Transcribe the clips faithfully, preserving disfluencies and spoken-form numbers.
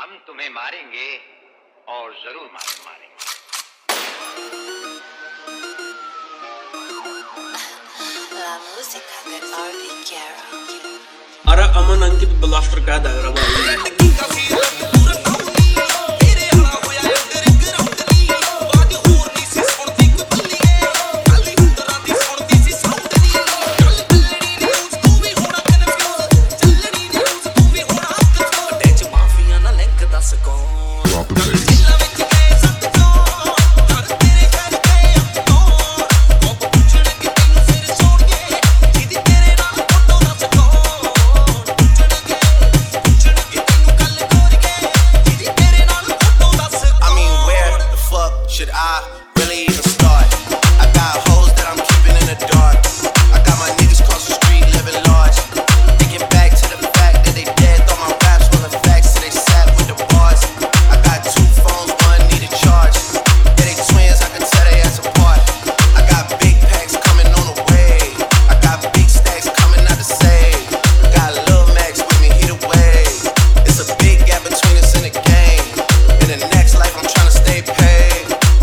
हम तुम्हें मारेंगे और जरूर मार मारेंगे। La música de Arby Guerra. अरे अमन अंकित ब्लास्टर का दायरा भाई Should I really even start? I got hoes that I'm keeping in the dark. I got my niggas across the street living large. Thinking back to the fact that they dead, thought my raps were the facts, so they sat with the bars. I got two phones, one need a charge. Yeah, they twins, I can tell they ass apart. I got big packs coming on the way. I got big stacks coming out to save. Got Lil Max with me, he the wave. It's a big gap between us in the game. In the next life, I'm trying to stay paid.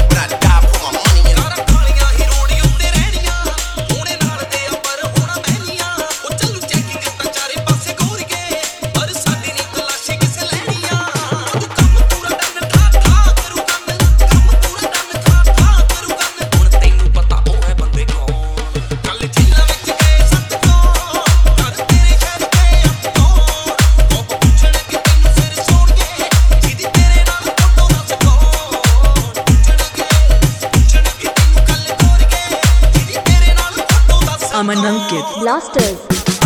Aman Ankit blasters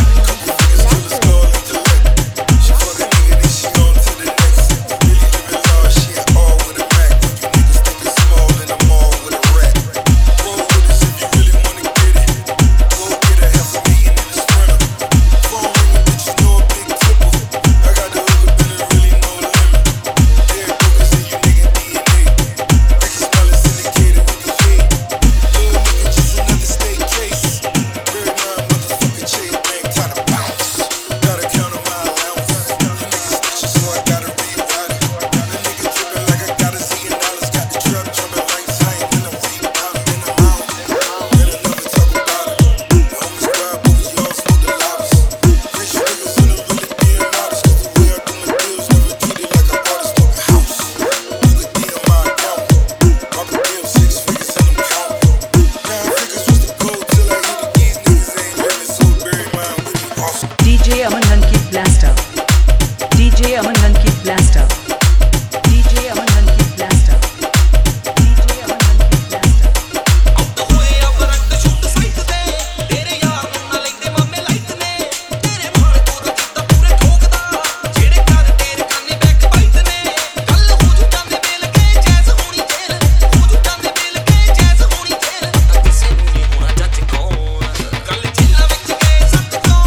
DJ Aman Ankit blaster DJ Aman Ankit blaster DJ Aman Ankit blaster DJ Aman Ankit blaster अब तो हुए अब रक्त shoot site दे तेरे यार ਨੂੰ ਨਾ ਲੈਂਦੇ ਮਾਮੇ ਲਾਈਟ ਨੇ ਤੇਰੇ ਮਾਲ ਤੋਂ ਤਾਂ ਜਿੱਦਾਂ ਪੂਰੇ ਠੋਕਦਾ ਜਿਹੜੇ ਕਰ ਤੇਰੇ ਕੰਨੇ ਬੈਕ ਬਾਈਟ ਨੇ ਹੱਲ ਹੋ ਜੂ ਜਾਂਦੇ ਮਿਲ ਕੇ ਜੈਸ ਹੋਣੀ ਜੇਲ ਹੋ ਜੂ ਜਾਂਦੇ ਮਿਲ ਕੇ ਜੈਸ ਹੋਣੀ ਜੇਲ ਤਾਂ ਕਿਸੇ ਨੂੰ ਨਹੀਂ ਹੋਣਾ ਜੱਜ ਕੌਣ ਗੱਲ ਜਿੱਲਾ ਵਿੱਚ ਗਏ ਸੱਤ ਤੋਂ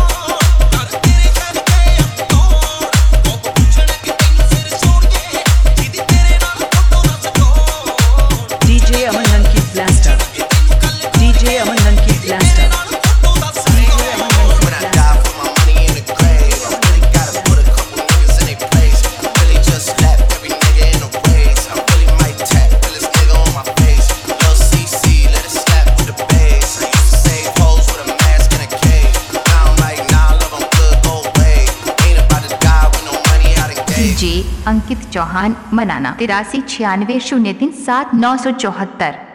DJ Aman Ankit blaster DJ Aman Ankit blaster DJ Ankit Chauhan मनाना तिरासी छियानवे शून्य तीन सात नौ सौ चौहत्तर।